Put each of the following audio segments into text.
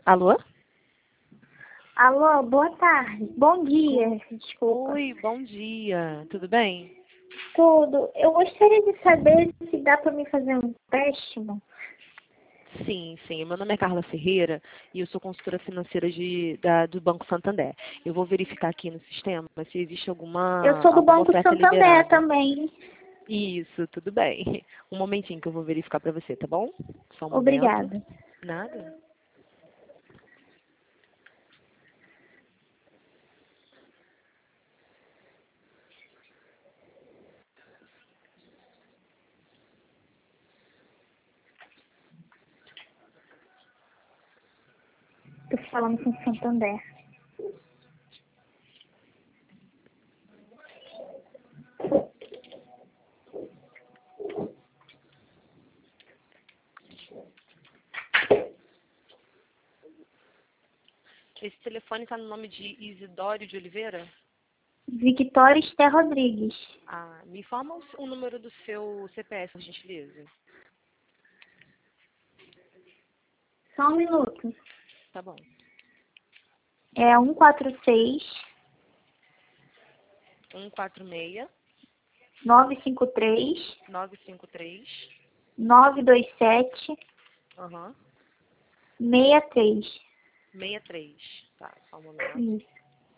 Alô? Alô, boa tarde. Bom dia, desculpa. Oi, bom dia. Tudo bem? Tudo. Eu gostaria de saber se dá para me fazer um empréstimo. Sim, sim. Meu nome é Carla Ferreira e eu sou consultora financeira do Banco Santander. Eu vou verificar aqui no sistema se existe Eu sou do alguma Banco oferta Santander liberada. também. Isso, tudo bem. Um momentinho que eu vou verificar para você, tá bom? Só um momento. Obrigada. Nada. Tô falando com o Santander. Esse telefone está no nome de Isidório de Oliveira? Victória Esther Rodrigues. Ah, me informa o número do seu CPF, por gentileza. Só um minuto. Tá bom. É 146 146 953 953. 927 Aham. 63. 63. Tá, só um momento. Isso.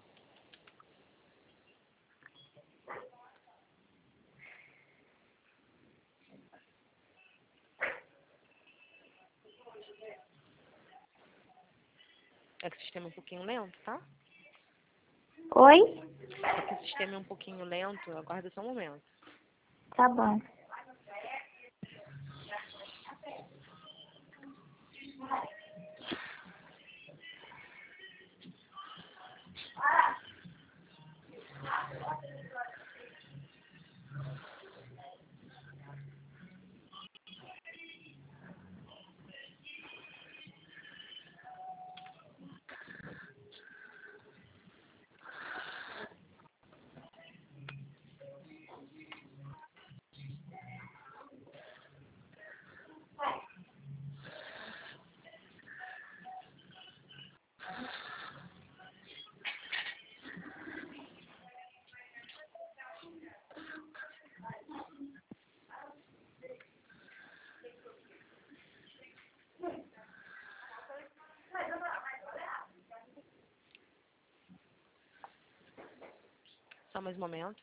É que o sistema é um pouquinho lento, tá? Oi? É que o sistema é um pouquinho lento. Aguarda só um momento. Tá bom. Só mais um momento.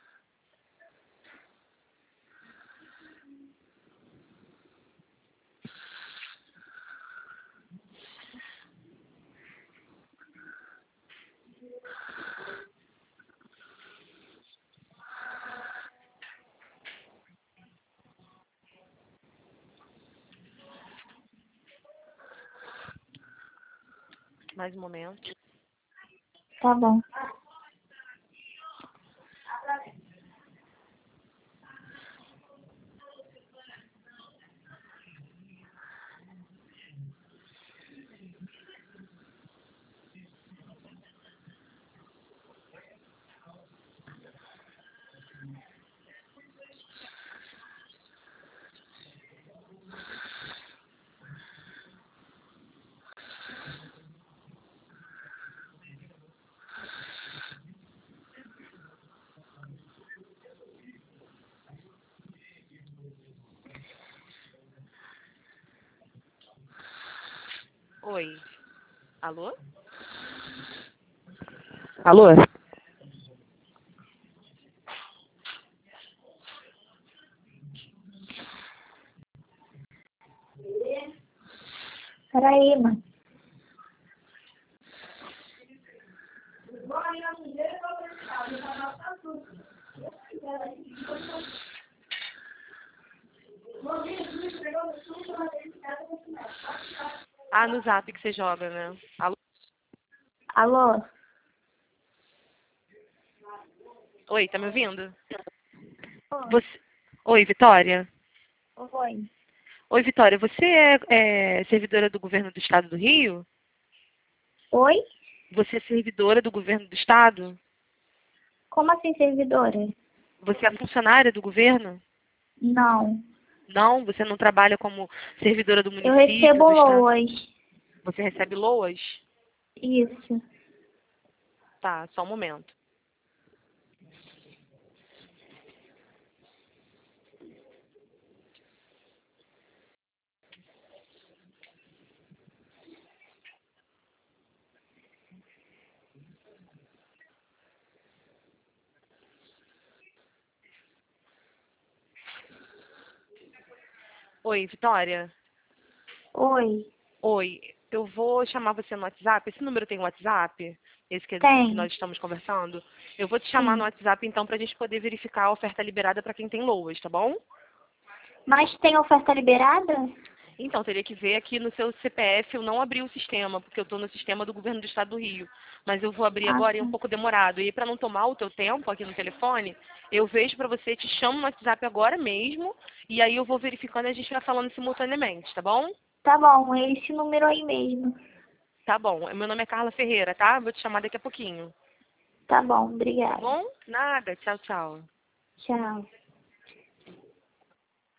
Mais um momento. Tá bom. Oi. Alô? Alô? Peraí, mano. Ah, no Zap que você joga, né? Alô? Alô? Oi, tá me ouvindo? Oi. Você... Oi, Vitória? Oi. Oi, Vitória, você é servidora do governo do estado do Rio? Oi? Você é servidora do governo do estado? Como assim, servidora? Você é funcionária do governo? Não. Não? Você não trabalha como servidora do Eu município, recebo do estado? loas. Você recebe LOAS? Isso. Tá, só um momento. Oi, Vitória? Oi. Oi, eu vou chamar você no WhatsApp. Esse número tem WhatsApp? Esse que Tem. nós estamos conversando? Eu vou te chamar no Sim. WhatsApp, então, para a gente poder verificar a oferta liberada para quem tem LOAS, tá bom? Mas tem oferta liberada? Então, teria que ver aqui no seu CPF. Eu não abri o sistema, porque eu estou no sistema do governo do estado do Rio. Mas eu vou abrir Ah, agora e é um tá. pouco demorado. E para não tomar o teu tempo aqui no telefone, eu vejo para você, te chamo no WhatsApp agora mesmo, e aí eu vou verificando e a gente vai falando simultaneamente, tá bom? Tá bom, é esse número aí mesmo. Tá bom. Meu nome é Carla Ferreira, tá? Vou te chamar daqui a pouquinho. Tá bom, Tá obrigada. bom? Nada. Tchau, tchau. Tchau.